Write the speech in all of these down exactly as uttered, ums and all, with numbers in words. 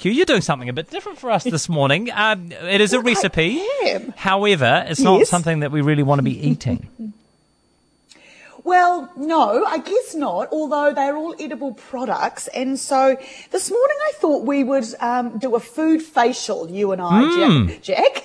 barbecue. You're doing something a bit different for us this morning. Um, it is a Well, recipe. I am. However, it's not Yes. something that we really want to be eating. Well, no, I guess not, although they're all edible products. And so this morning I thought we would um, do a food facial, you and I, Mm. Jack. Jack.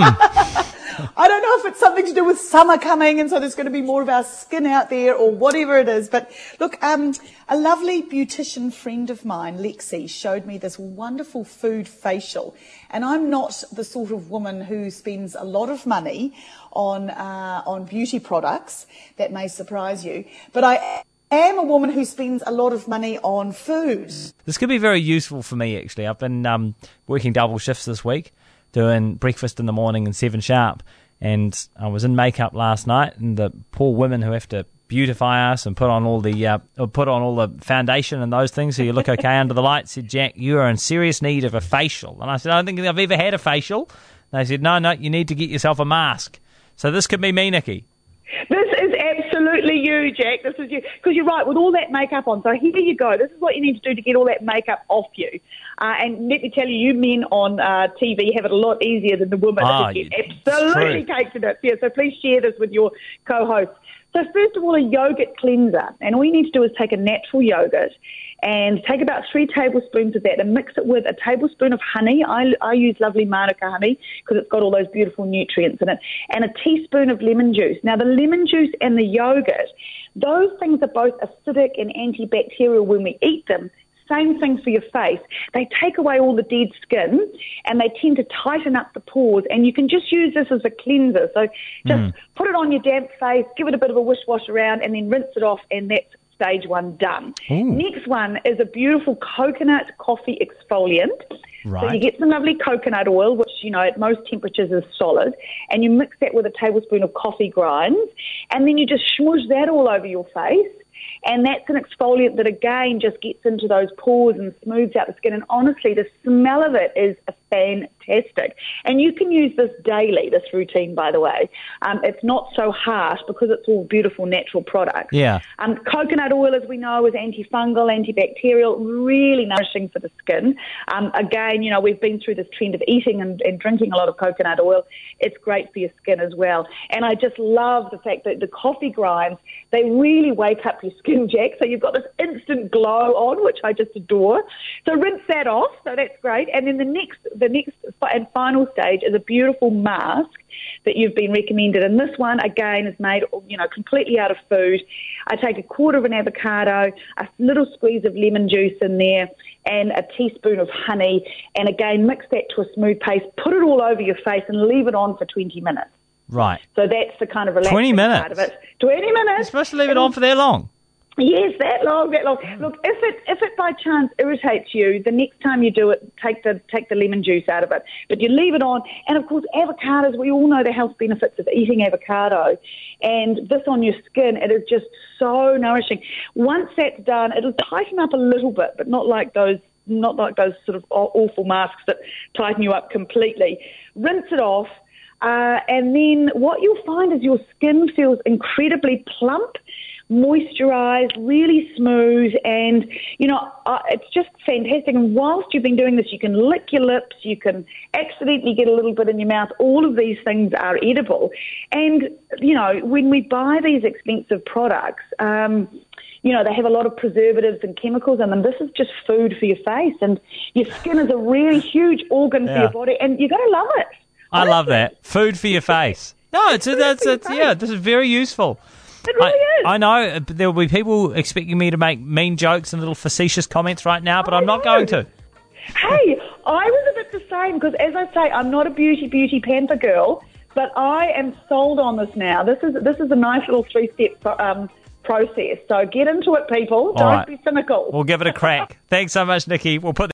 Mm. I don't know if it's something to do with summer coming and so there's going to be more of our skin out there or whatever it is. But look, um, a lovely beautician friend of mine, Lexi, showed me this wonderful food facial. And I'm not the sort of woman who spends a lot of money on uh, on beauty products. That may surprise you. But I am a woman who spends a lot of money on food. This could be very useful for me, actually. I've been um, working double shifts this week, doing breakfast in the morning and seven sharp. And I was in makeup last night, and the poor women who have to beautify us and put on all the uh, or put on all the foundation and those things so you look okay under the light said, Jack, you are in serious need of a facial. And I said, I don't think I've ever had a facial. And they said, no, no, you need to get yourself a mask. So this could be me, Nikki. This is absolutely you, Jack. This is you. Because you're right, with all that makeup on. So here you go. This is what you need to do to get all that makeup off you. Uh, and let me tell you, you men on uh, T V have it a lot easier than the women. Ah, Get absolutely caked in it. Yeah, so please share this with your co-hosts. So first of all, a yogurt cleanser. And all you need to do is take a natural yogurt and take about three tablespoons of that and mix it with a tablespoon of honey. I, I use lovely Manuka honey because it's got all those beautiful nutrients in it, and a teaspoon of lemon juice. Now, the lemon juice and the yogurt, those things are both acidic and antibacterial when we eat them. Same thing for your face. They take away all the dead skin and they tend to tighten up the pores, and you can just use this as a cleanser. So just mm. put it on your damp face, give it a bit of a wish wash around, and then rinse it off, and that's stage one done. Ooh. Next one is a beautiful coconut coffee exfoliant. Right. So you get some lovely coconut oil, which, you know, at most temperatures is solid, and you mix that with a tablespoon of coffee grinds, and then you just smudge that all over your face. And that's an exfoliant that, again, just gets into those pores and smooths out the skin. And honestly, the smell of it is fantastic. And you can use this daily, this routine, by the way. Um, it's not so harsh because it's all beautiful natural products. Yeah. Um, coconut oil, as we know, is antifungal, antibacterial, really nourishing for the skin. Um, again, you know, we've been through this trend of eating and, and drinking a lot of coconut oil. It's great for your skin as well. And I just love the fact that the coffee grinds, they really wake up your skin, Jack. So you've got this instant glow on, which I just adore. So rinse that off. So that's great. And then the next, the next and final stage is a beautiful mask that you've been recommended. And this one, again, is made, you know, completely out of food. I take a quarter of an avocado, a little squeeze of lemon juice in there, and a teaspoon of honey. And again, mix that to a smooth paste. Put it all over your face and leave it on for twenty minutes. Right. So that's the kind of relaxing twenty minutes. part of it. twenty minutes. You're supposed to leave it on for that long. Yes, that long, that long. Look, if it if it by chance irritates you, the next time you do it, take the take the lemon juice out of it. But you leave it on, and of course, avocados. We all know the health benefits of eating avocado, and this on your skin, it is just so nourishing. Once that's done, it'll tighten up a little bit, but not like those not like those sort of awful masks that tighten you up completely. Rinse it off. Uh, and then what you'll find is your skin feels incredibly plump, moisturised, really smooth, and, you know, uh, it's just fantastic. And whilst you've been doing this, you can lick your lips, you can accidentally get a little bit in your mouth. All of these things are edible. And, you know, when we buy these expensive products, um, you know, they have a lot of preservatives and chemicals in them. This is just food for your face, and your skin is a really huge organ yeah. for your body, and you're going to love it. I love that. Food for your face. No, it's, a, that's, it's, yeah, this is very useful. It really I, is. I know there will be people expecting me to make mean jokes and little facetious comments right now, but I I'm not know. going to. Hey, I was a bit the same because, as I say, I'm not a beauty, beauty pamper girl, but I am sold on this now. This is this is a nice little three-step um, process. So get into it, people. Don't right. be cynical. We'll give it a crack. Thanks so much, Nikki. We'll put